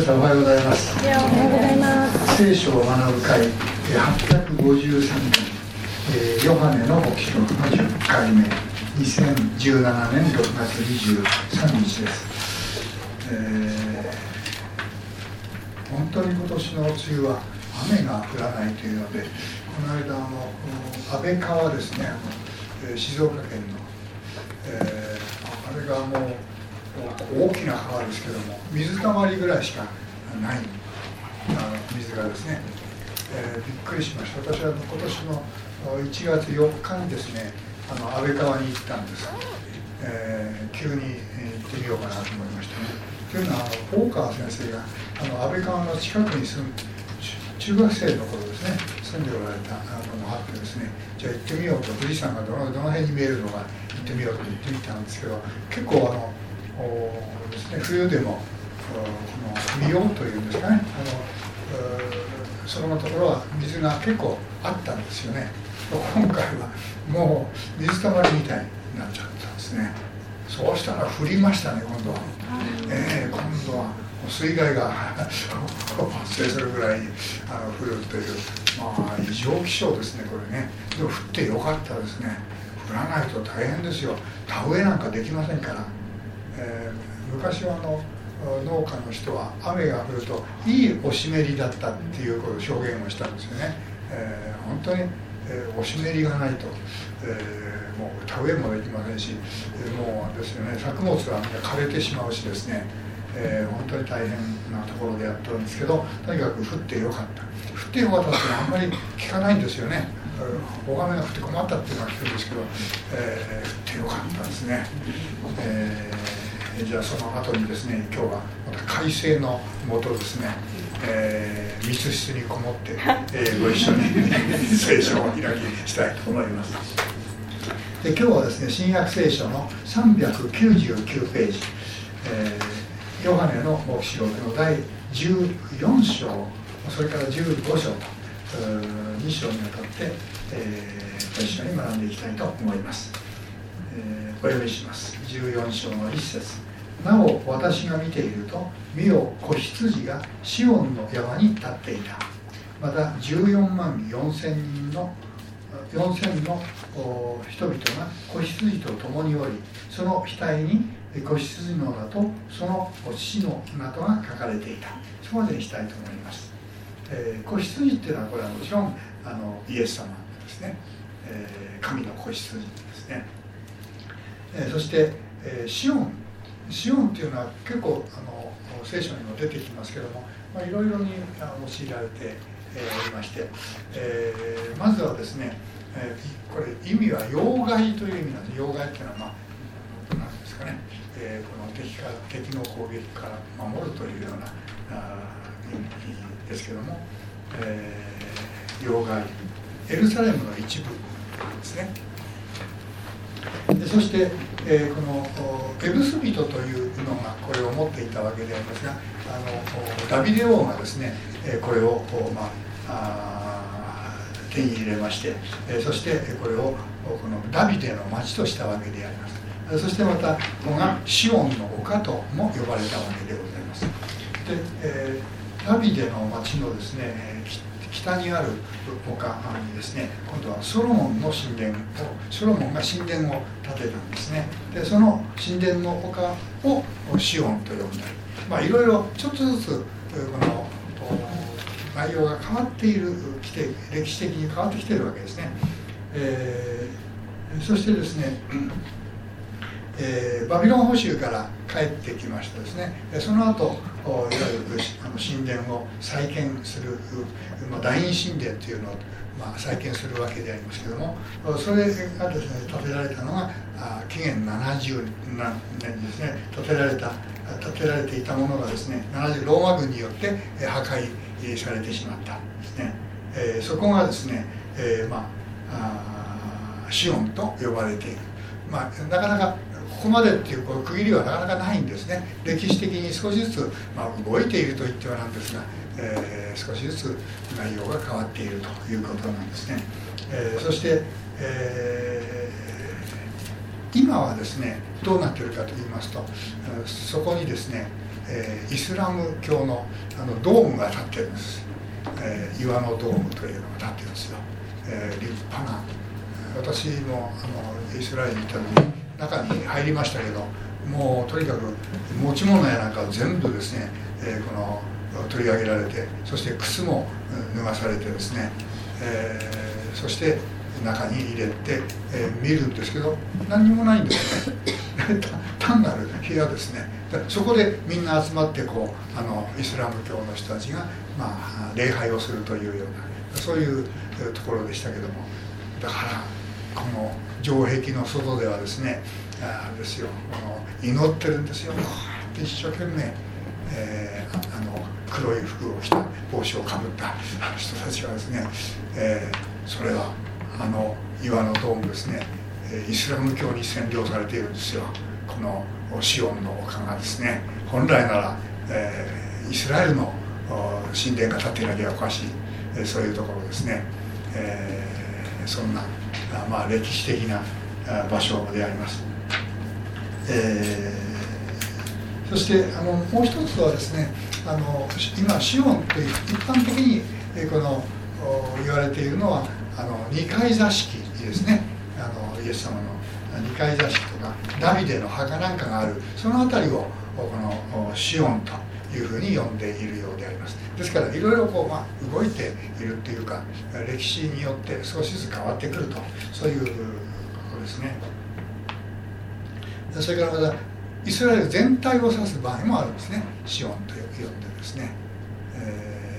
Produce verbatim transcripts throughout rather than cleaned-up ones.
さんおはようございます。 おはようございます。 聖書を学ぶ会はっぴゃくごじゅうさんねん、えー、ヨハネの黙示録のじゅっかいめ、にせんじゅうななねんろくがつにじゅうさんにちです。えー、本当に今年の梅雨は雨が降らないというので、この間あの安倍川ですね、あの静岡県の、えー、あれがもう大きな川ですけども、水たまりぐらいしかないあの水がですね、えー、びっくりしました。私は今年のいちがつよっかにですね、あの安倍川に行ったんです。えー、急に行ってみようかなと思いましたね。というのは、あの大川先生があの安倍川の近くに住む中学生の頃ですね、住んでおられたのがあってですね、じゃあ行ってみようと、富士山がどのどの辺に見えるのか行ってみようと言ってみたんですけど、結構あのですね、冬でもこの見ようというんですかね、あのそこのところは水が結構あったんですよね。今回はもう水たまりみたいになっちゃったんですね。そうしたら降りましたね、今度は。えー、今度は水害が発生するぐらいにあの降るという、まあ異常気象ですね、これね。でも降ってよかったですね。降らないと大変ですよ。田植えなんかできませんから。えー、昔はあの農家の人は雨が降るといいお湿りだったっていうことを表現をしたんですよね。えー、本当に、えー、お湿りがないと、えー、もう田植えもできませんし、えー、もうですよね、作物はみんな枯れてしまうしですね、えー、本当に大変なところでやったんですけど、とにかく降ってよかった。降ってよかったっていうのはあんまり聞かないんですよね。大雨が降って困ったっていうのは聞くんですけど、えー、降ってよかったですね。えーじゃあその後にですね、今日はまた快晴のもとですね、えー、密室にこもって、えー、ご一緒に聖書を開きしたいと思います。で、今日はですね、新約聖書のさんびゃくきゅうじゅうきゅうページ、えー、ヨハネの黙示録のだいじゅうよんしょう、それからじゅうごしょうとにしょうにわたって、えー、ご一緒に学んでいきたいと思います。えー、お読みします。じゅうよんしょうのいっせつ。なお私が見ていると、見よ子羊がシオンの山に立っていた。またじゅうよんまんよんせんにんのよんせんの人々が子羊と共におり、その額に子羊の名とその父の名とが書かれていた。そこまでにしたいと思います。えー、子羊っていうのは、これはもちろんあのイエス様ですね、えー、神の子羊ですね。えー、そして、えー、シオンシオンっていうのは結構あの聖書にも出てきますけども、まあ、いろいろに用いられておりまして、えー、まずはですね、えー、これ意味は要害という意味なんです。要害っていうのは、まあ、なんですかね、えー、この敵から敵の攻撃から守るというようなあ意味ですけども、えー、要害、エルサレムの一部ですね。でそして、えー、このエブス人というのがこれを持っていたわけでありますが、あのダビデ王がですね、これを、まあ、あ手に入れまして、そしてこれをこのダビデの町としたわけであります。そしてまたここがシオンの丘とも呼ばれたわけでございます。で、えー、ダビデの町のですね、北にある丘にですね、今度はソロモンの神殿をソロモンが神殿を建てたんですね。でその神殿の丘をシオンと呼んだり、まあいろいろちょっとずつこの内容が変わっているきて歴史的に変わってきているわけですね。えー、そしてですね、えー、バビロン捕囚から帰ってきましたですね。その後いわゆるあの神殿を再建する、まあ、大陰神殿というのを、まあ、再建するわけでありますけども、それがですね建てられたのが紀元ななじゅうねんですね。建てられた建てられていたものがですね、ななじゅうローマ軍によって破壊されてしまったんですね。えー、そこがですね、えー、まあシオンと呼ばれている。まあ、なかなかここまでっていう区切りはなかなかないんですね。歴史的に少しずつ、まあ、動いていると言ってはなんですが、えー、少しずつ内容が変わっているということなんですね。えー、そして、えー、今はですねどうなっているかと言いますと、そこにですねえー、イスラム教の、あのドームが立ってるんです、えー、岩のドームというのが立ってるんですよ、えー、立派な。私もあのイスラエルに行った時に中に入りましたけど、もうとにかく持ち物やなんか全部ですね、えー、この取り上げられて、そして靴も脱がされてですね、えー、そして中に入れて、えー、見るんですけど何にもないんですね単なる部屋ですね。そこでみんな集まってこうあのイスラム教の人たちが、まあ、礼拝をするというようなそういうところでしたけども、だからこの城壁の外ではですね、あれですよ、この祈ってるんですよ。こうやって一生懸命、えー、あの黒い服を着た帽子をかぶった人たちはですね、えー、それはあの岩のドームですね、イスラム教に占領されているんですよ。このシオンの丘がですね、本来なら、えー、イスラエルの神殿が建っていなきゃおかしい、えー、そういうところですね、えー、そんな、まあ、歴史的な場所であります。えー、そしてあのもう一つはですね、あの今シオンという一般的にこの言われているのはあの二階座敷ですね。あのイエス様の二階座敷とかダビデの墓なんかがある、その辺りをこのシオンというふうに呼んでいるようであります。ですからいろいろこう、まあ、動いているっていうか、歴史によって少しずつ変わってくると、そういうことですね。それからまたイスラエル全体を指す場合もあるんですね。シオンと呼んでですね、え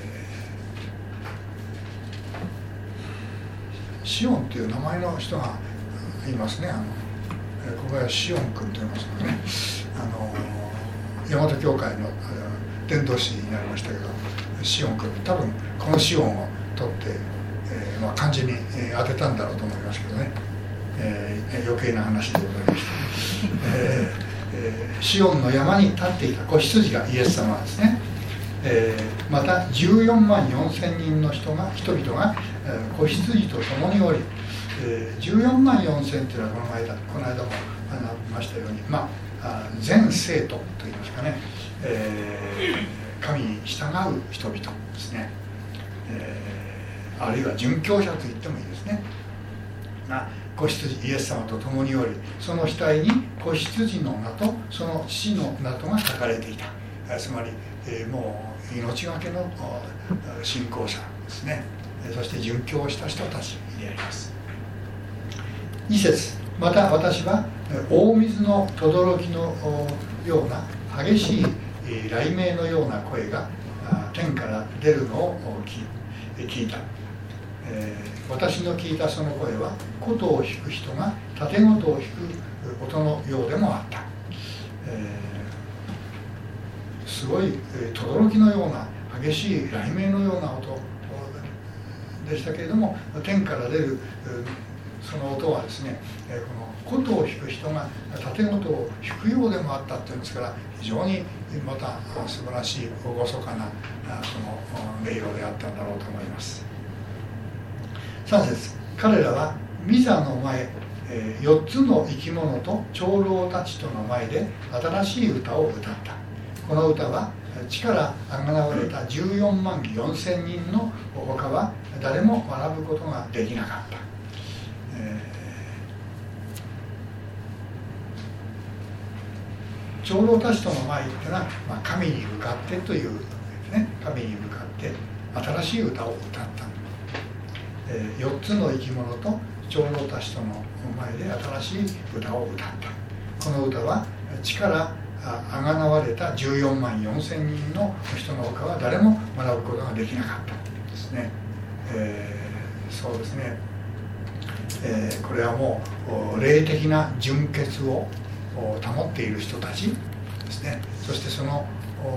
ー、シオンという名前の人がいますね。あの小林シオン君と言いますのね、あの大和教会の伝道師になりましたけど、シオン君、多分このシオンを取って、えーまあ、漢字に、えー、当てたんだろうと思いますけどね、えー、余計な話でございました、えーえー、シオンの山に立っていた子羊がイエス様ですね、えー、またじゅうよんまんよんせんにんの人が人々が、えー、子羊と共におり、えー、じゅうよんまんよんせんというのはこの間この間も学びましたように、まあ、全生徒といいますかね、えー、神に従う人々ですね、えー、あるいは殉教者と言ってもいいですねが子羊イエス様と共におり、その額に子羊の名とその父の名とが書かれていた。つまり、えー、もう命がけの信仰者ですね。そして殉教をした人たちであります。に節、また私は大水の轟のような激しい雷鳴のような声が天から出るのを聞いた。えー、私の聞いたその声は琴を弾く人が盾琴を弾く音のようでもあった。えー、すごい轟のような激しい雷鳴のような音でしたけれども、天から出るその音はですね、この琴を弾く人が盾琴を弾くようでもあったっていうんですから、非常にまた素晴らしい厳かなその音色であったんだろうと思います。さん節、彼らは御座の前、えー、よっつの生き物と長老たちとの前で新しい歌を歌った。この歌は地からあがなわれたじゅうよんまんよんせんにんの他は誰も学ぶことができなかった。えー、長老たちとの前っていうのは、まあ、神に向かってという、ね、神に向かって新しい歌を歌った。よっつの生き物と長老たちとの前で新しい歌を歌った。この歌は地からあがなわれたじゅうよんまんよんせんにんの人のほかは誰も学ぶことができなかったですね。えー、そうですね、えー、これはもう霊的な純潔を保っている人たちですね。そしてその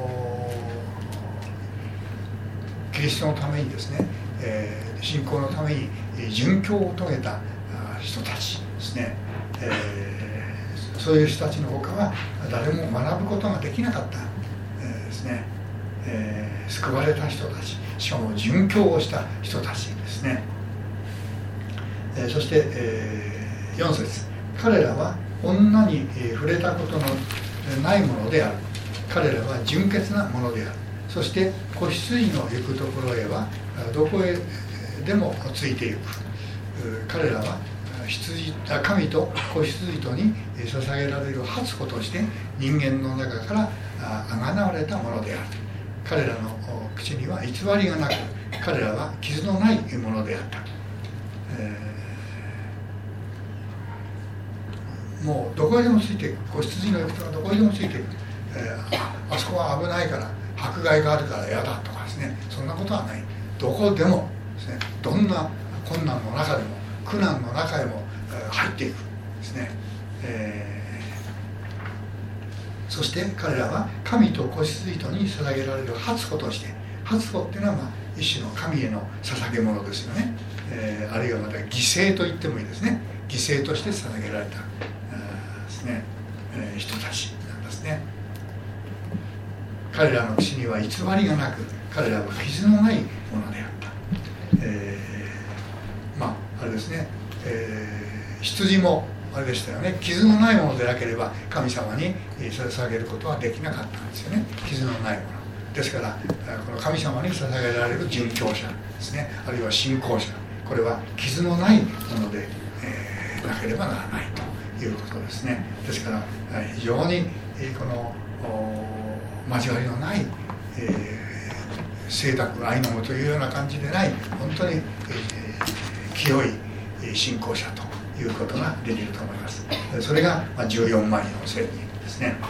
キリストのためにですね、えー、信仰のために殉教を遂げた人たちですね、えー、そういう人たちのほかは誰も学ぶことができなかった、えー、ですね、えー、救われた人たち、しかも殉教をした人たちですね、えー、そして、えー、よん節、彼らは女に触れたことのないものである。 彼らは純潔なものである。そして子羊の行くところへはどこへでもついていく。彼らは羊神と子羊とに捧げられる初子として人間の中からあがなわれたものである。彼らの口には偽りがなく、彼らは傷のないものであった。えー、もうどこへでもついていく。子羊の行くところどこへでもついていく。えー、あ, あそこは危ないから迫害があるから嫌だとかですね、そんなことはない。どこでもですね、どんな困難の中でも苦難の中へも入っていくですね。えーそして彼らは神と子羊とに捧げられる初子として、初子っていうのはまあ一種の神への捧げ物ですよね。えー、あるいはまた犠牲と言ってもいいですね。犠牲として捧げられたですね、えー、人たちなんですね。彼らの口には偽りがなく、彼らは傷のないものであった。えー、まああれですね、えー、羊もあれでしたよね。傷のないものでなければ神様に捧げることはできなかったんですよね。傷のないものですから、この神様に捧げられる殉教者ですね、あるいは信仰者、これは傷のないもので、えー、なければならないということですね。ですから非常にこの交わりのない、えー、清濁愛のむというような感じでない、本当に、えー、清い信仰者ということができると思います。それがじゅうよんまいの千人ですね。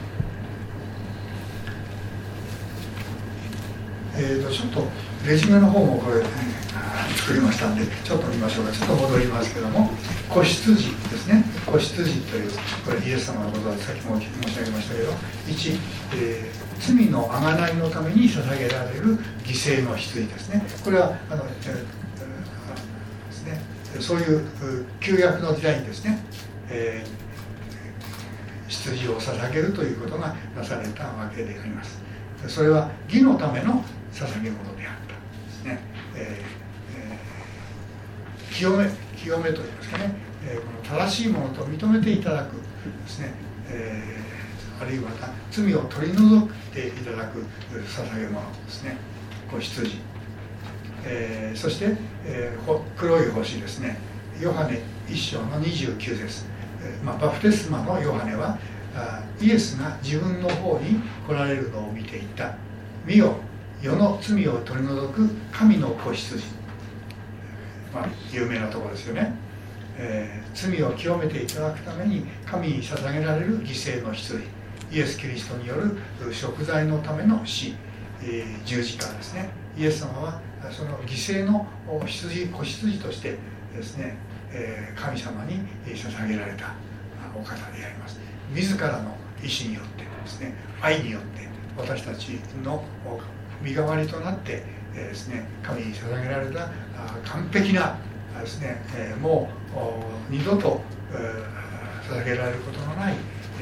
えーとちょっとレジュメの方もこれ、えー、作りましたんでちょっと見ましょうか。ちょっと戻りますけども、子羊ですね。子羊という、これイエス様のことはさっきも申し上げましたけど、いち、えー、罪の贖いのために捧げられる犠牲の羊ですね。これはあの、えーですね、そういう旧約の時代にですね、えー、羊を捧げるということがなされたわけであります。それは義のための捧げ物であったですね。えー、清め清めといいますかね、えー、この正しいものと認めていただくですね、えー、あるいはまた罪を取り除いていただく捧げ物ですね。子羊、えー、そして、えー、黒い星ですね。ヨハネいっ章のにじゅうきゅう節、えーまあ、バプテスマのヨハネはイエスが自分の方に来られるのを見ていた。見よ、世の罪を取り除く神の子羊、まあ、有名なところですよね。えー、罪を清めていただくために神に捧げられる犠牲の羊、イエス・キリストによる贖罪のための死、えー、十字架ですね。イエス様はその犠牲の羊、子羊としてですね、えー、神様に捧げられたお方であります。自らの意志によってですね、愛によって私たちの身代わりとなってですね、神に捧げられた完璧なですね、もう二度と捧げられることのない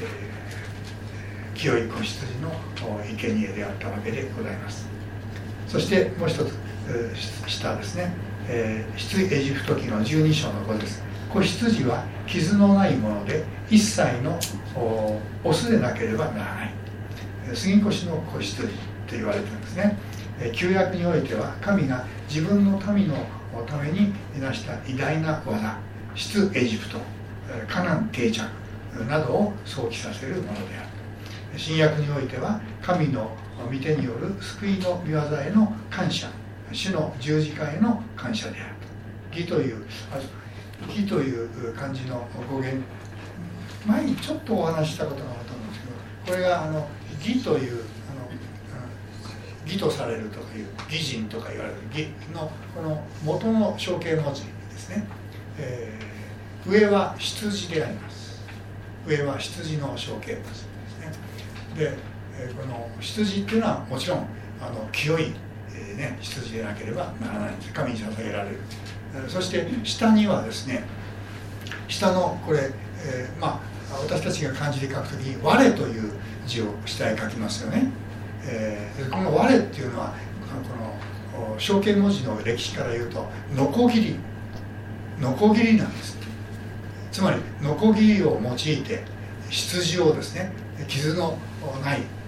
清い子羊の生贄であったわけでございます。そしてもう一つ下ですね、出エジプト記のじゅうに章のごです。子羊は傷のないもので一切のオスでなければならない。杉越の子羊と言われているんですね。旧約においては神が自分の民のためになした偉大な技、出エジプト、カナン定着などを想起させるものである。新約においては神の御手による救いの御業への感謝、主の十字架への感謝である。義という義という漢字の語源、前にちょっとお話ししたことがあると思うんですけど、これがあの義というあの義とされるとかいう義人とか言われる義のこの元の象形文字ですね。えー、上は羊であります。上は羊の象形文字ですね。で、えー、この羊っていうのはもちろんあの清い、えーね、羊でなければならないんです。神に捧げられる。そして下にはですね、下のこれ、えー、まあ私たちが漢字で書くときに我という字を下へ書きますよね。えー、この我っていうのはこの象形文字の歴史から言うとノコギリノコギリなんです。つまりノコギリを用いて羊をですね、傷のない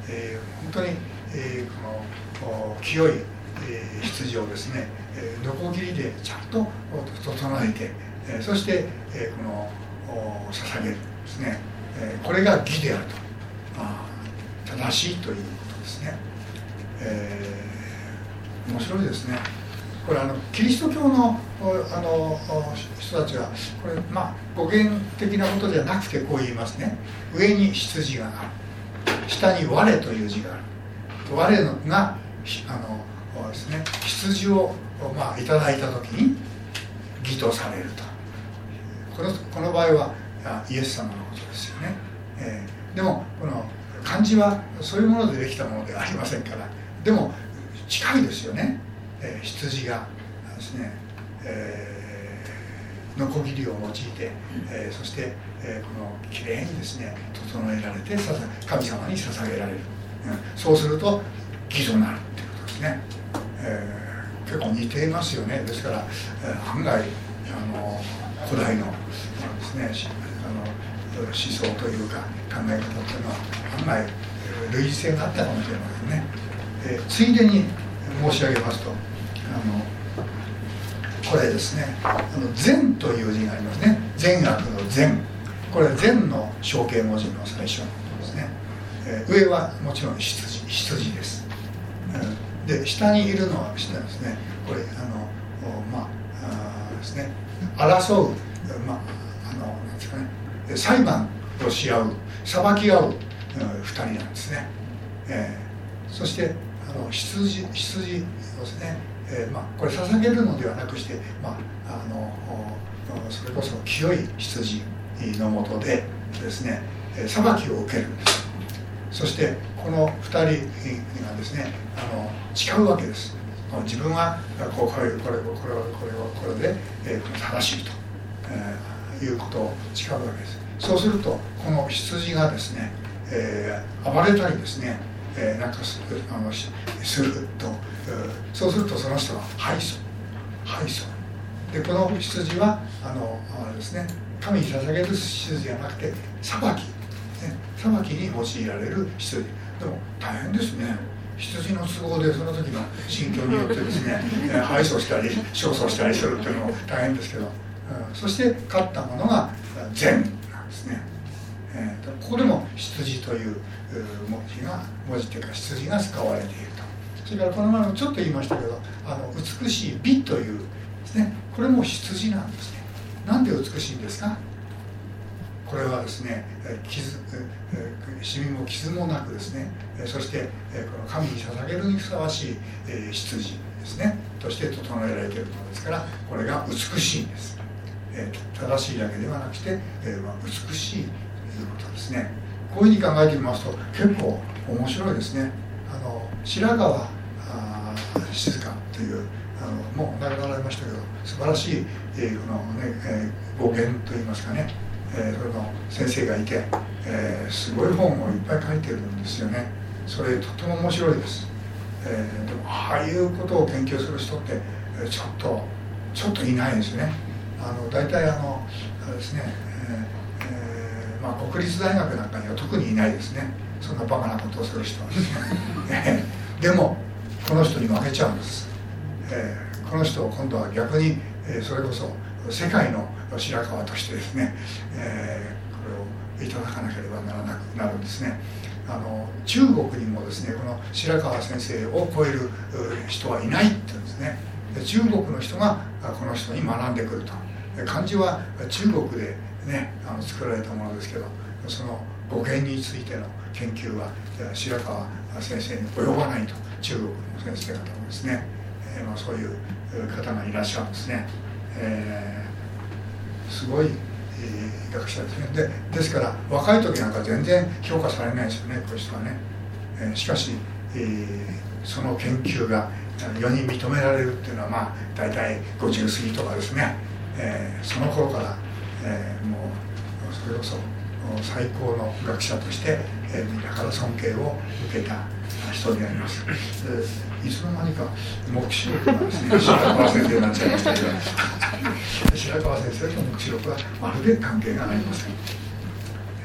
えー、本当に、えー、この清い、えー、羊をですね、えー、ノコギリでちゃんと整えて、えー、そして、えー、この捧げるですね、えー、これが義であると、あ正しいということですね。えー、面白いですね。これあのキリスト教のあの人たちはこれ、まあ、語源的なことじゃなくてこう言いますね。上に羊がある、下に我という字がある。我のがあのですね、羊を、まあ、いただいた時に義とされると。この、この場合はイエス様のことですよね。えー、でもこの漢字はそういうものでできたものではありませんから、でも近いですよね。えー、羊がですね、えー、ノコギリを用いて、えー、そして、えー、このきれいにですね整えられて神様に捧げられる、うん、そうすると義となるっていうことですね。えー、結構似ていますよね。ですから、えー、案外あの古代のですね、あの思想というか考え方というのは案外類似性があったかもしれませんね。えー、ついでに申し上げますと、あのこれですね、あの善という字がありますね。善悪の善、これは善の象形文字の最初のことですね。えー、上はもちろん羊、羊です。うん、で下にいるのは下ですね。これあのまあ、あですね、争う、まああのなんですかね、裁判をし合う、裁き合う、うん、二人なんですね。えー、そしてあの羊、羊ですね、えーまあ、これ捧げるのではなくして、まあ、あのそれこそ清い羊のもとでですね、裁きを受けるんです。そしてこの二人がですね、あの誓うわけです。自分はこうこれこれこれこれこれで、えー、正しいと、えー、いうことを誓うわけです。そうするとこの羊がですね、えー、暴れたりですね、えー、なんかする、あのすると、そうするとその人は敗訴、敗訴で、この羊はあのあれですね、神に捧げる羊じゃなくて裁き、ね、裁きに用いられる羊。でも大変ですね。羊の都合でその時の心境によってですね、敗訴したり勝訴したりするっていうのも大変ですけど、うん、そして勝ったものが善なんですね。えー、ここでも羊という文字が文字というか羊が使われていると。それからこの前もちょっと言いましたけど、あの美しい美というですね、これも羊なんですね。なんで美しいんですか？これはですね、傷、シミも傷もなくですね、そしてこの神に捧げるにふさわしい羊ですねとして整えられているものですから、これが美しいんです。正しいだけではなくて美しいということですね。こういうふうに考えてみますと結構面白いですね。あの白川静香というあのもう亡くなられましたけど素晴らしい、えーこのねえー、語源といいますかね、えー、それの先生がいて、えー、すごい本をいっぱい書いてるんですよね。それとても面白いです。えー、でもああいうことを研究する人ってちょっとちょっといないですね。あの大体あのあれですね、えーえーまあ、国立大学なんかには特にいないですね。そんなバカなことをする人はですねでもこの人に負けちゃうんです。えー、この人を今度は逆に、えー、それこそ世界の白川としてですね、えー、これをいただかなければならなくなるんですね。あの中国にもですねこの白川先生を超える人はいないって言うんですね。で中国の人がこの人に学んでくると。漢字は中国でねあの作られたものですけど、その語源についての研究は白川先生に及ばないと。中国の先生方もですね、えーまあ、そういう方がいらっしゃるんですね。えー、すごい、えー、学者ですね。で、ですから若い時なんか全然評価されないですよね、こういう人はね。えー、しかし、えー、その研究が世に認められるっていうのはまあ大体ごじゅう過ぎとかですね、えー、その頃から、えー、もうそれこそ最高の学者として、えー、みんなから尊敬を受けた人であります。いつの間にか黙示録がですね、白川先生になっちゃいましたけど白川先生と黙示録はまるで関係がありません。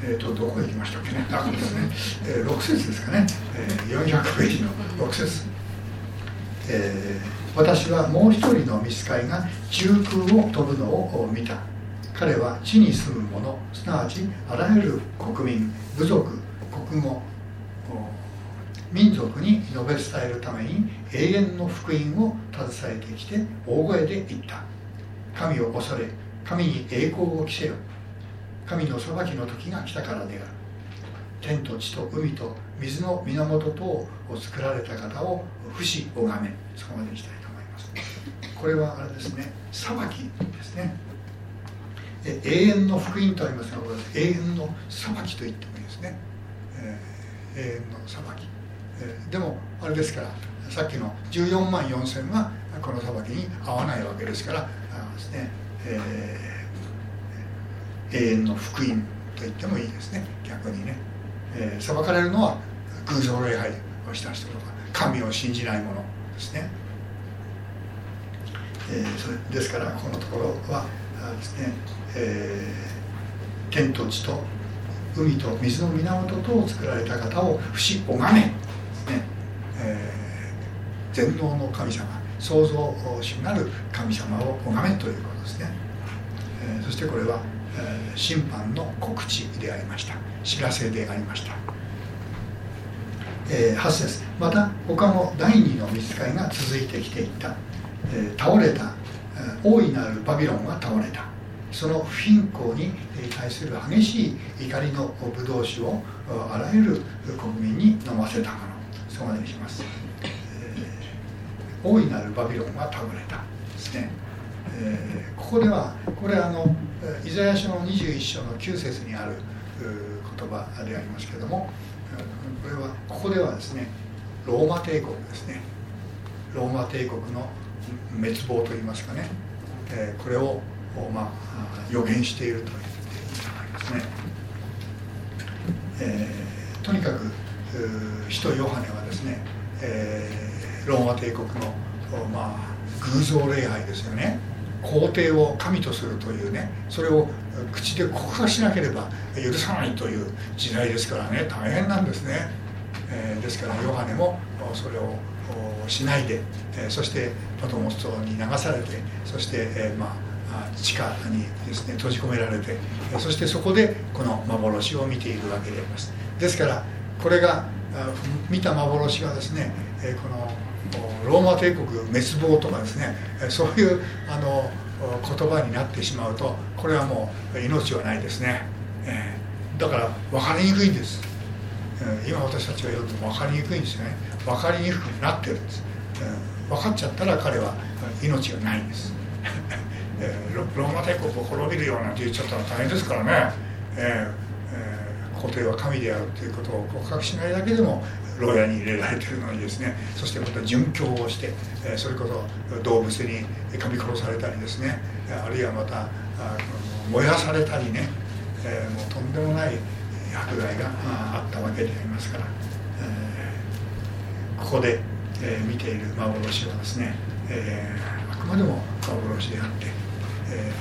えー、とどこへ行きましたっけね、あですね、えー、ろく節ですかね、えー、よんひゃくページのろく節、えー、私はもう一人の御使いが中空を飛ぶのを見た。彼は地に住む者、すなわちあらゆる国民、部族、国語、民族に述べ伝えるために永遠の福音を携えてきて大声で言った。神を恐れ、神に栄光を着せよ。神の裁きの時が来たからである。天と地と海と水の源等を作られた方を不死拝め。そこまでにしたいと思います。これはあれですね、裁きですね。え永遠の福音とありますが、これ永遠の裁きと言ってもいいですね、えー、永遠の裁き、えー、でもあれですから、さっきのじゅうよんまんよんせんはこの裁きに合わないわけですから、あですね、えー、永遠の福音と言ってもいいですね。逆にね、えー、裁かれるのは偶像礼拝をした人とか神を信じない者ですね、えー、それですからこのところはですね、えー、天と地と海と水の源とを作られた方を不死拝め、ねえー、全能の神様、創造主なる神様を拝めということですね、えー、そしてこれは、えー、審判の告知でありました。知らせでありました。えー、はち節、また他の第二の御使いが続いてきていった。えー、倒れた大いなるバビロンは倒れた。その不貧困に対する激しい怒りのブドウ酒をあらゆる国民に飲ませたもの。そこまでにします。えー、大いなるバビロンは倒れたですね。えー、ここではこれはあのイザヤ書のにじゅういっ章のきゅう節にある言葉でありますけれども、これはここではですね、ローマ帝国ですね。ローマ帝国の滅亡といいますかね、えー、これを、まあ、予言していると言っていいと思いますね。えー、とにかく使徒ヨハネはですね、えー、ローマ帝国の、まあ、偶像礼拝ですよね。皇帝を神とするというね、それを口で告白しなければ許さないという時代ですからね、大変なんですね。えー、ですからヨハネもそれをしないで、えー、そしてパトモス島に流されて、そして、えーまあ、地下にですね閉じ込められて、えー、そしてそこでこの幻を見ているわけであります。ですからこれが見た幻はですね、えー、このローマ帝国滅亡とかですね、そういうあの言葉になってしまうと、これはもう命はないですね、えー、だから分かりにくいんです。今私たちが読んでも分かりにくいんですよね。分かりにくくなってるんです。分かっちゃったら彼は命がないんですローマ帝国を滅びるようなんて言っちゃったら大変ですからね、えーえー、皇帝は神であるということを告白しないだけでも牢屋に入れられているのにですね、そしてまた殉教をして、えー、それこそ動物に噛み殺されたりですね、あるいはまた燃やされたりね、えー、もうとんでもない迫害があったわけでありますから、えー、ここで、えー、見ている幻はですね、えー、あくまでも幻であって、え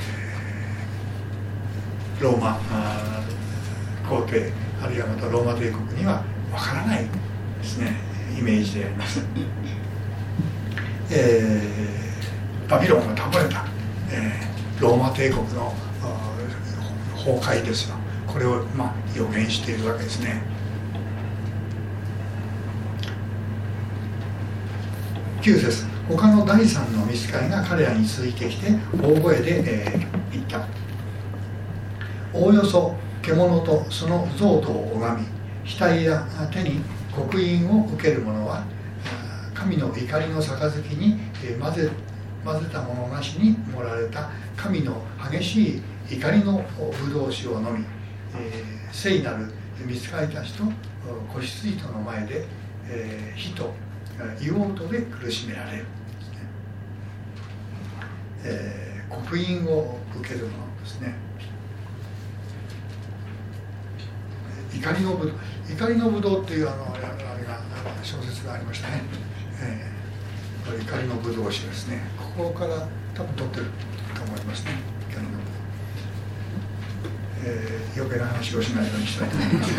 ー、ローマ皇帝あるいはまたローマ帝国にはわからないですねイメージであります、えー、バビロンが倒れた、えー、ローマ帝国の崩壊ですよ。これを、まあ、予言しているわけですね。きゅう節、他の第三の御使いが彼らに続いてきて大声で、えー、言った。おおよそ獣とその像とを拝み、額や手に刻印を受ける者は神の怒りの杯に混ぜ、混ぜたものなしに盛られた神の激しい怒りのブドウ酒を飲み、えー、聖なる御使いたちと子羊との前で、えー、火と硫黄とで苦しめられる、ねえー、刻印を受けるものですね。怒りのぶどう、怒りのぶどうっていうあのあれが小説がありましたね、えー、これ怒りのぶどう酒ですね。ここから多分取ってると思いますね。怒りのぶどう、え余計な話をしないようにしたいと思います、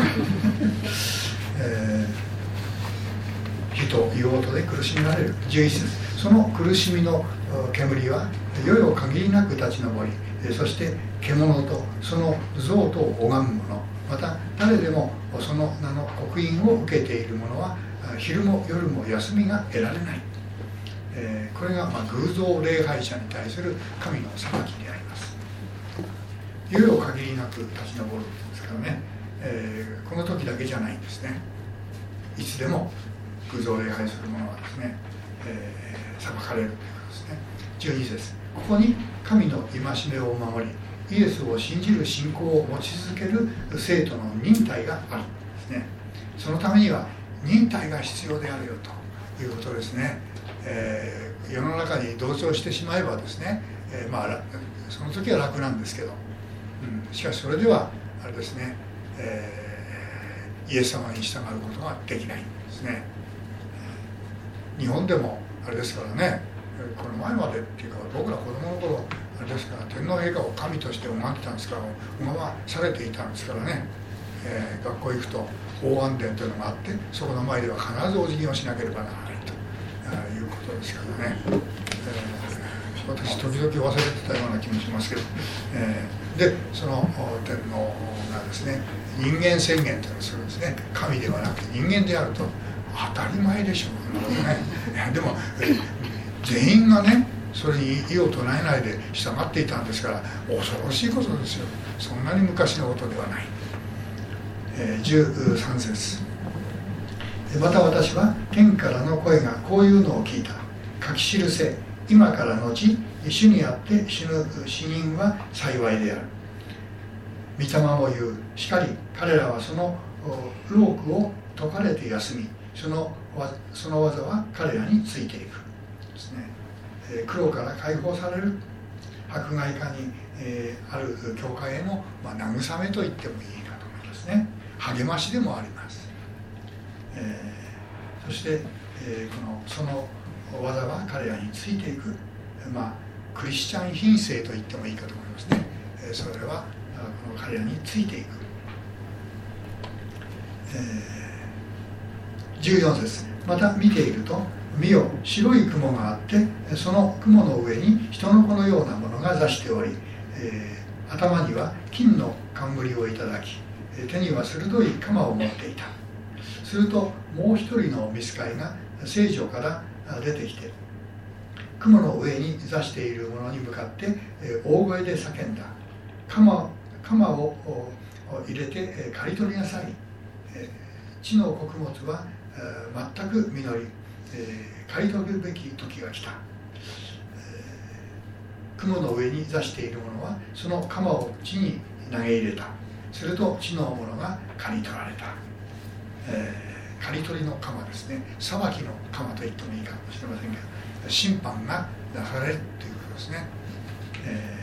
えー、火と硫黄とで苦しめられる。じゅういち節、その苦しみの煙は世々限りなく立ち上り、そして獣とその像とを拝む者、また誰でもその名の刻印を受けている者は昼も夜も休みが得られない。えー、これがまあ偶像礼拝者に対する神の裁きであります。世々限りなく立ち上るんですからね、えー、この時だけじゃないんですね。いつでも偶像礼拝する者はですね、えー、裁かれるということですね。じゅうに節、ここに神の戒めを守りイエスを信じる信仰を持ち続ける生徒の忍耐があるんですね。そのためには忍耐が必要であるよということですね。えー、世の中に同調してしまえばですね、えー、まあその時は楽なんですけど、うん、しかしそれではあれですね、えー、イエス様に従うことができないんですね。日本でもあれですからね、この前までっていうか僕ら子供の頃あれですから、天皇陛下を神として拝んでたんですから、拝まされていたんですからね、えー、学校行くと法安殿というのがあって、そこの前では必ずお辞儀をしなければならないということですからね、えー、私時々忘れてたような気もしますけど、えー、でその天皇がですね、人間宣言というのをするんですね。神ではなくて人間であると。当たり前でしょうね。でも全員がねそれに異を唱えないで従っていたんですから、恐ろしいことですよ。そんなに昔のことではない。えー、じゅうさん節、また私は天からの声がこういうのを聞いた。書き記せ、今からのち主にあって死ぬ死人は幸いである。御霊も言う。しかり彼らはその労苦を解かれて休み、そのその技は彼らについていくですね。えー、苦労から解放される迫害下に、えー、ある教会への、まあ、慰めと言ってもいいかと思いますね。励ましでもあります。えー、そして、えー、このその技は彼らについていく、まあ、クリスチャン品性と言ってもいいかと思いますね。えー、それはこの彼らについていく。えー、じゅうよん節、また見ていると見よ、白い雲があって、その雲の上に人の子のようなものが座しており、えー、頭には金の冠をいただき、手には鋭い鎌を持っていた。するともう一人の御使いが聖女から出てきて、雲の上に座している者に向かって大声で叫んだ。鎌、鎌を入れて刈り取りなさい。地の穀物は全く実り、刈り取るべき時が来た。雲の上に座している者はその鎌を地に投げ入れた。すると地のものが刈り取られた。えー、刈り取りの鎌ですね。裁きの鎌と言ってもいいかもしれませんけど、審判がなされるということですね。え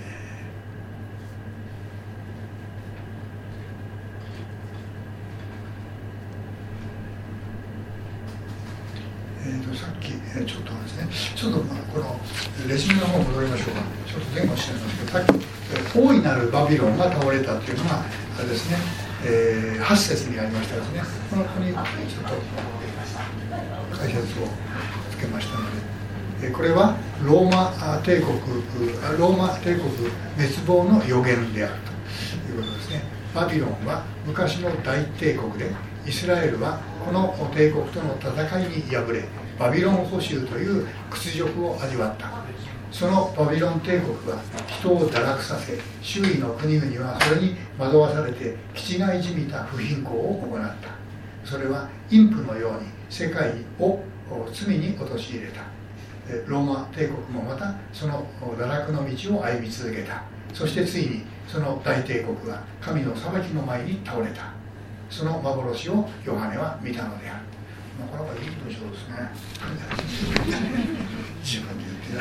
ーえー、とさっき、えー、ちょっとですね、ちょっとまあこのレジュメの方戻りましょうか。ちょっと前後しちゃいますけど、さっき、えー、大いなるバビロンが倒れたっていうのがあれですね、えー、はち節にありましたですね。このここにちょっと解説をつけましたので、えー、これはローマ帝国ローマ帝国滅亡の予言であるということですね。バビロンは昔の大帝国で、イスラエルはこの帝国との戦いに敗れ、バビロン捕囚という屈辱を味わった。そのバビロン帝国は人を堕落させ、周囲の国々はそれに惑わされて気違いじみた不貧困を行った。それはインプのように世界を罪に陥れた。ローマ帝国もまたその堕落の道を歩み続けた。そしてついにその大帝国は神の裁きの前に倒れた。その幻をヨハネは見たのである。なかなかいい文章ですね。自分で言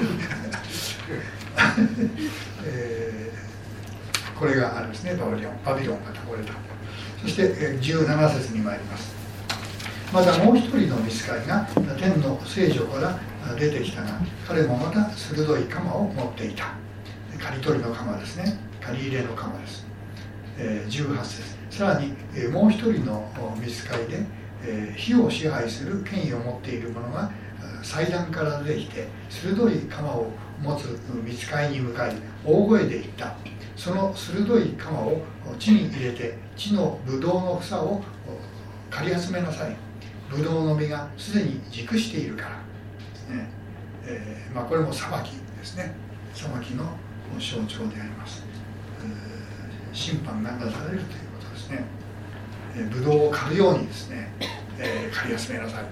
ってない、えー、これがあるんですね。バビロンバビロンが倒れた。そしてじゅうなな節に参ります。またもう一人の御使いが天の聖女から出てきたが、彼もまた鋭い鎌を持っていた。刈り取りの鎌ですね。刈り入れの鎌です。 じゅうはち節、さらにもう一人の御使いで火を支配する権威を持っている者が祭壇から出てきて鋭い鎌を持つ御使いに向かい大声で言った。その鋭い鎌を地に入れて地のブドウの房を刈り集めなさい。ブドウの実がすでに熟しているからですね。えーまあ、これも裁きですね。裁きの象徴であります。審判がなされるということですね。えー、ブドウを刈るようにですね、えー、刈り集めなさい。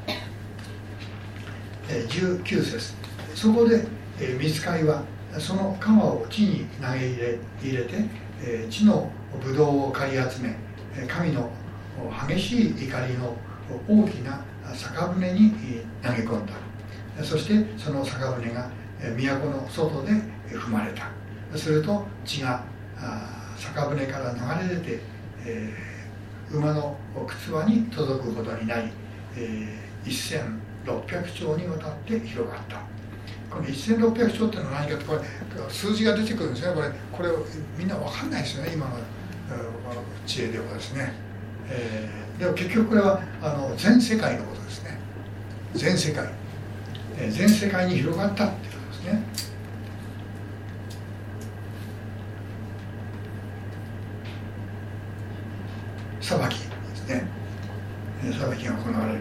えー、じゅうきゅう節、そこで、えー、御使いはその鎌を地に投げ入れ、入れて、えー、地のブドウを刈り集め、神の激しい怒りの大きな酒舟に投げ込んだ。そしてその酒舟が都の外で踏まれた。すると血が酒舟から流れ出て、えー、馬の靴輪に届くことになり、えー、せんろっぴゃくちょうにわたって広がった。このせんろっぴゃくちょうっていうのは何かって、これ数字が出てくるんですね。これこれをみんな分かんないですよね、今の知恵ではですね。えー、でも結局これはあの全世界のことですね。全世界、えー、全世界に広がったっていうことですね。裁きですね。裁きが行われる。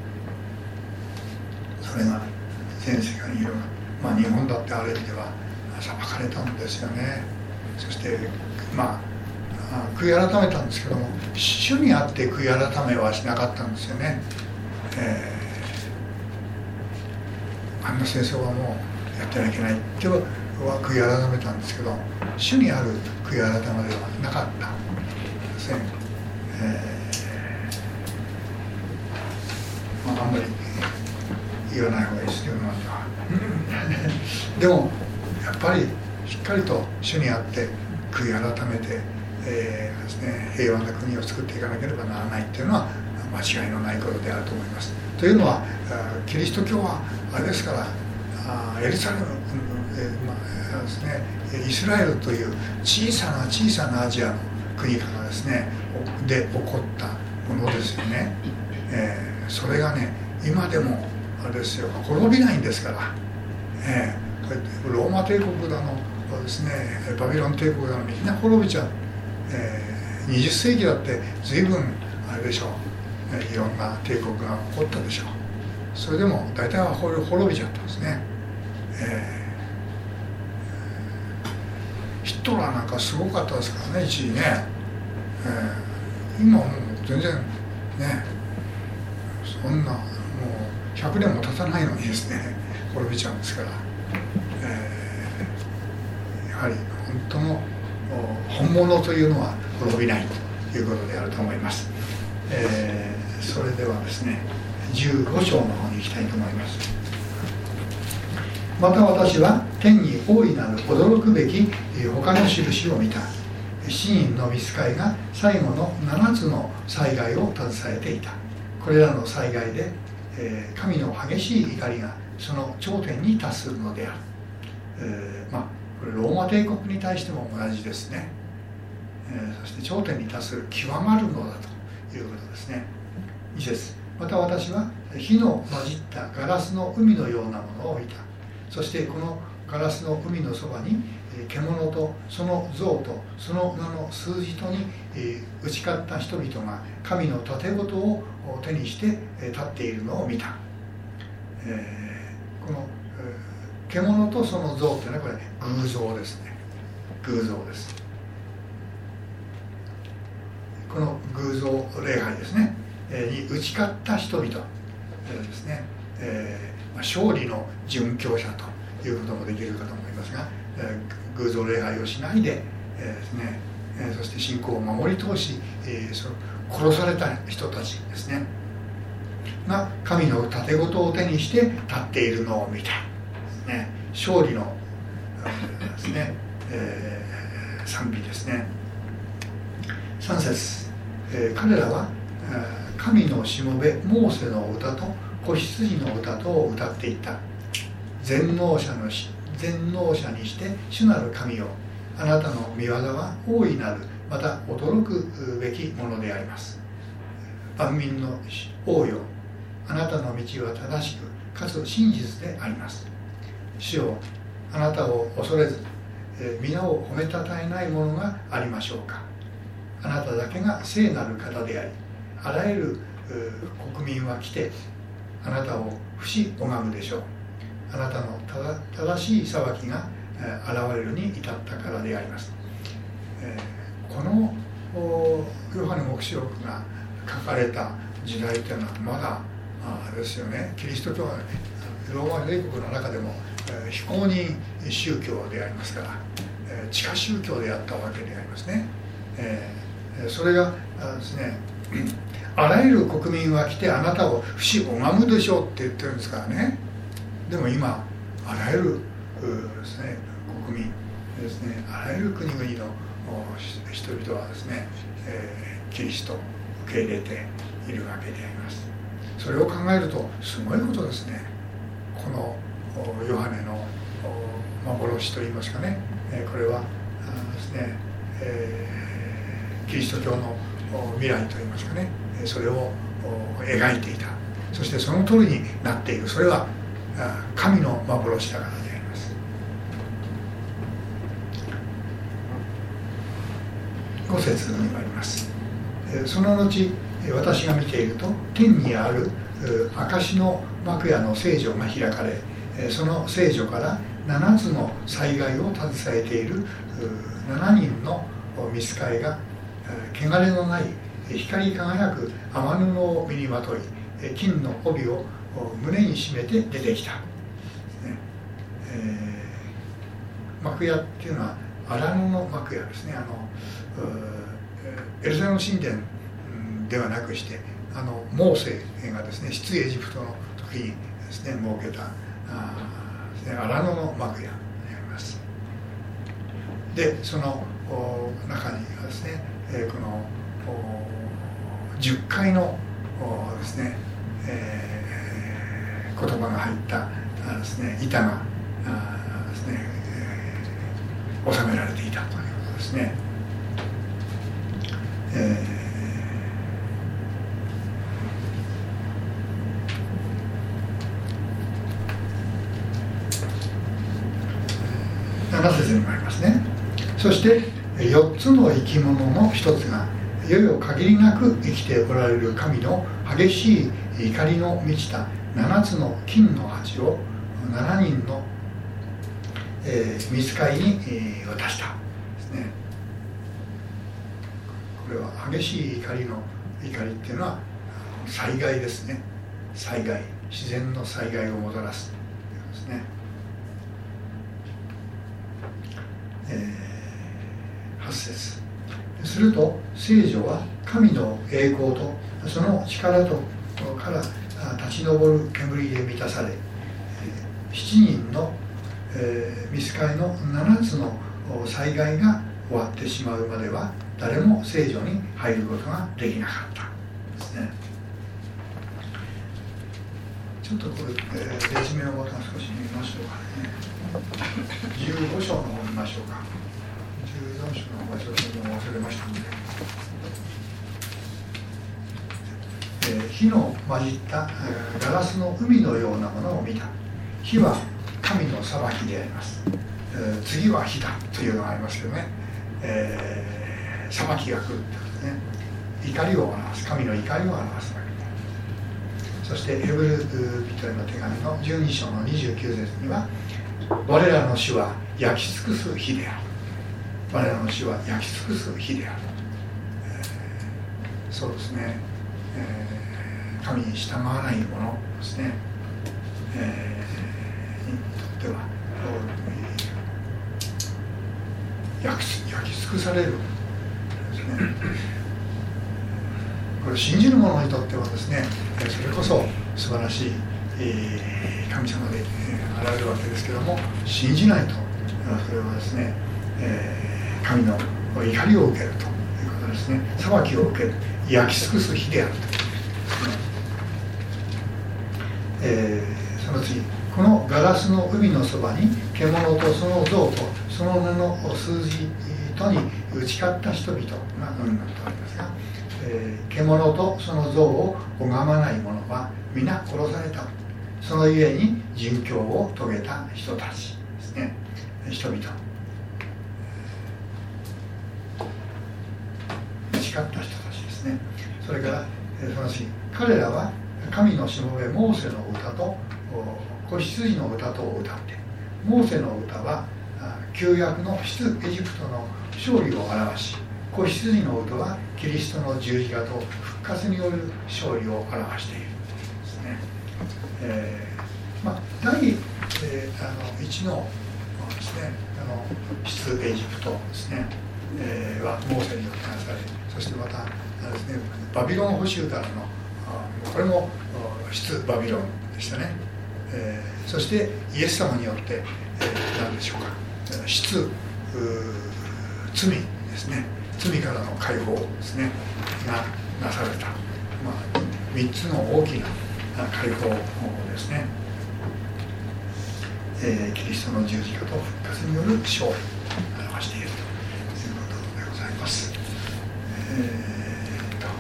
それが全世界に広がる。まあ日本だってある意味では裁かれたんですよね。そしてまあ悔い改めたんですけども、主にあって悔い改めはしなかったんですよね。えー、あんな戦争はもうやってはいけないっては悔い改めたんですけど、主にある悔い改めではなかったんですね。えーまあ、あんまり言わない方がいいですけど、なんかでもやっぱりしっかりと主にあって悔い改めて、えーですね、平和な国を作っていかなければならないっていうのは間違いのないことであると思います。というのはキリスト教はあれですから、エルサレム、えーまあですね、イスラエルという小さな小さなアジアの国からですねで起こったものですよね。えー、それがね今でもあれですよ、滅びないんですから、えー、ローマ帝国だのですね、バビロン帝国だのみんな滅びちゃう。えー、にじゅっせいきだって随分あれでしょう、いろんな帝国が起こったでしょう。それでも大体は滅びちゃったんですね。えー、ヒトラーなんかすごかったですからね、一時ね。えー、今もう全然ね、そんなもうひゃくねんも経たないのにですね滅びちゃうんですから、えー、やはり本当の本物というのは滅びないということであると思います。えー、それではですねじゅうご章の方に行きたいと思います。また私は天に大いなる驚くべき他の印を見た。七人の御使いが最後の七つの災害を携えていた。これらの災害で、えー、神の激しい怒りがその頂点に達するのである。えー、まあこれローマ帝国に対しても同じですね。えー、そして頂点に達する極まるのだということですね。に節、また私は火の混じったガラスの海のようなものを見た。そしてこのガラスの海のそばに獣とその像とその名の数字とに打ち勝った人々が神の盾事を手にして立っているのを見た。えー、この獣とその像というのはこれ偶像ですね。偶像です。この偶像礼拝ですね、えー、に打ち勝った人々、えー、ですね、えーまあ、勝利の殉教者ということもできるかと思いますが、えー、偶像礼拝をしないで、えーですねえー、そして信仰を守り通し、えー、その殺された人たちですねが神の盾事を手にして立っているのを見た。ね、勝利のですね、えー、賛美ですね。さん節、えー、彼らは神のしもべモーセの歌と子羊の歌とを歌っていった。全能者の全能者にして主なる神よ、あなたの御業は大いなるまた驚くべきものであります。万民の王よ、あなたの道は正しくかつ真実であります。主よ、あなたを恐れず皆を褒めたたえないものがありましょうか。あなただけが聖なる方であり、あらゆる国民は来てあなたを不死拝むでしょう。あなたの正しい裁きが現れるに至ったからであります。このヨハネ黙示録が書かれた時代というのはまだあですよね、キリスト教はローマ帝国の中でも非公認宗教でありますから、地下宗教であったわけでありますね。それがですね、あらゆる国民は来てあなたを不死拝むでしょうって言ってるんですからね。でも今あらゆるですね、国民ですね、あらゆる国々の人々はですね、えー、キリストを受け入れているわけであります。それを考えるとすごいことですね。このヨハネの幻といいますかね、これはですね、えー、キリスト教の未来といいますかね、それを描いていた。そしてその通りになっている。それは神の幻だからであります。ご節にあります。その後私が見ていると天にある証の幕屋の聖女が開かれ、その聖女からななつの災害を携えているななにんの御使いが汚れのない光り輝く雨布を身にまとい、金の帯を胸に締めて出てきた、ねえー、幕屋っていうのは荒布の幕屋ですね。あのエルサレム神殿ではなくして、あのモーセがですね、出エジプトの時にですね設けた荒布の幕屋であります。でその中にはですね、このじゅっかいのですね、えー、言葉が入ったですね板がですね、えー、収められていたということですね。えー、なな節にもありますね。そしてよっつの生き物の一つがいよいよ限りなく生きておられる神の激しい怒りの満ちたななつの金の鉢をななにんの、えー、御使いに、えー、渡したですね。これは激しい怒りの怒りっていうのは災害ですね。災害、自然の災害をもたらすということですね。えー、はち節すると聖女は神の栄光とその力とから立ち上る煙で満たされ、しちにんの、えー、御使いのななつの災害が終わってしまうまでは誰も聖女に入ることができなかったですね。ちょっとこれ、えー、別名のボタン少し見ましょうかね。じゅうご章の方見ましょうか。じゅうよん章の方はちょっともう忘れましたので、えー、火の混じった、えー、ガラスの海のようなものを見た。火は神の裁きであります。えー、次は火だというのがありますけどね、えー、裁きが来るということですね。怒りを表す、神の怒りを表すわけである。そしてヘブル人への手紙のじゅうに章のにじゅうきゅう節には、我らの主は焼き尽くす火である。我らの主は焼き尽くす火である、えー、そうですね、えー、神に従わないものですね、えー、にとっては焼き、焼き尽くされるですね。これ信じる者にとってはですね、それこそ素晴らしい、えー、神様で、えー、現れるわけですけども、信じないとそれはですね、えー神の怒りを受けるということですね。裁きを受ける、焼き尽くす火であるということですね。えー、その次、このガラスの海のそばに獣とその像とその名の数字とに打ち勝った人々がのになっておりますが、えー、獣とその像を拝まない者は皆殺された。そのゆえに殉教を遂げた人たちですね。人々、打ち勝った人たちですね。それから、えー、その次、彼らは神のしもべモーセの歌と子羊の歌とを歌って、モーセの歌は旧約の出エジプトの勝利を表し、子羊の歌はキリストの十字架と復活による勝利を表しているですね。えーまあ、第、えー、あのいちのですね、あの出エジプトですね、えー、はモーセによってなされ、そしてまたですね、バビロン捕囚団のこれも出バビロンでしたね。えー、そしてイエス様によって、えー、何でしょうか、出罪ですね、罪からの解放ですねがなされた、まあ、みっつの大きな解放ですね、えー、キリストの十字架と復活による勝利を表しているということでございます。えー、と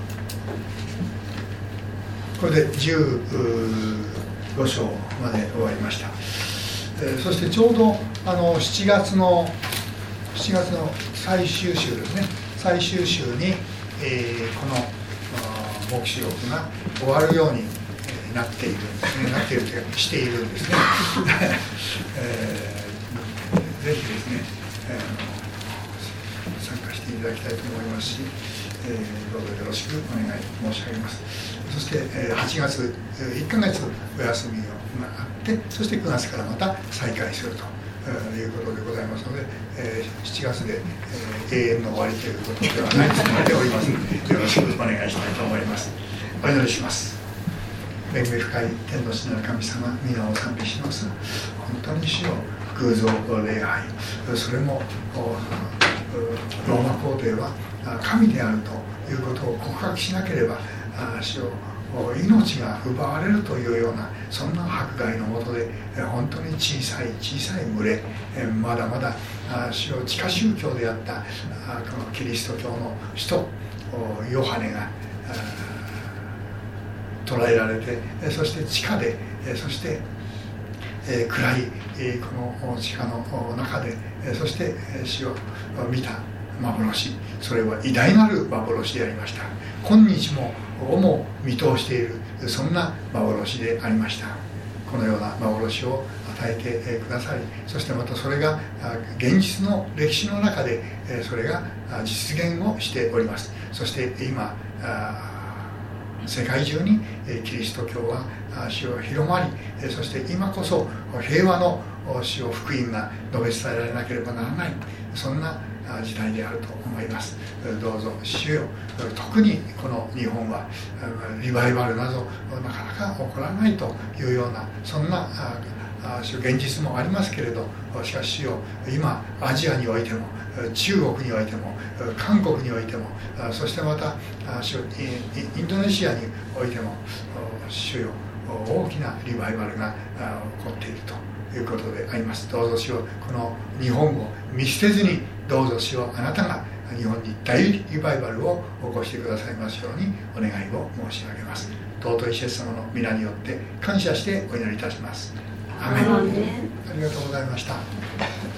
これでじゅうご章まで終わりました。えー、そしてちょうどあのしちがつのしちがつの最終週ですね、最終週に、えー、この黙示録が終わるようになっているんですね、なっているというかしているんですね。えー、ぜひですね、えー、参加していただきたいと思いますし、えー、どうぞよろしくお願い申し上げます。そして、えー、はちがついっかげつお休みがあって、そしてくがつからまた再開するということでございますので、えー、しちがつで、えー、永遠の終わりということではないつもりでおりますので、よろしくお願いしたいと思います。お祈りします。恵み深い天の父なる神様、皆を賛美します。本当に主よ、偶像礼拝、それもローマ皇帝は神であるということを告白しなければ、主よ、命が奪われるというような、そんな迫害のもとで本当に小さい小さい群れ、まだまだ主よ、地下宗教であったこのキリスト教の使徒ヨハネが捕らえられて、そして地下で、そして暗いこの地下の中で、そして主を見た幻、それは偉大なる幻でありました。今日もをも見通している、そんな幻でありました。このような幻を与えてくださり、そしてまたそれが現実の歴史の中でそれが実現をしております。そして今世界中にキリスト教は主を広まり、そして今こそ平和の主を福音が述べ伝えられなければならない、そんな時代であると思います。どうぞ主よ、特にこの日本はリバイバルなどなかなか起こらないというような、そんな現実もありますけれど、しかし主よ、今アジアにおいても中国においても韓国においても、そしてまたインドネシアにおいても主よ、大きなリバイバルが起こっているということであります。どうぞ主よ、この日本を見捨てずに、どうぞ主よ、あなたが日本に大リバイバルを起こしてくださいますようにお願いを申し上げます。尊いイエス様の皆によって感謝してお祈りいたします。アメン。ありがとうございました。